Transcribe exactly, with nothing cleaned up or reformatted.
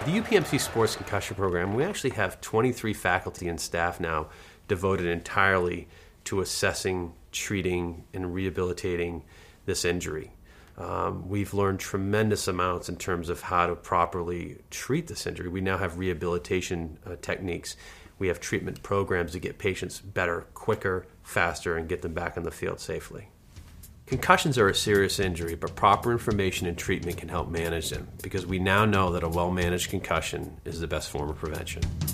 The U P M C Sports Concussion Program, we actually have twenty-three faculty and staff now devoted entirely to assessing, treating, and rehabilitating this injury. Um, we've learned tremendous amounts in terms of how to properly treat this injury. We now have rehabilitation uh, techniques. We have treatment programs to get patients better, quicker, faster, and get them back on the field safely. Concussions are a serious injury, but proper information and treatment can help manage them because we now know that a well-managed concussion is the best form of prevention.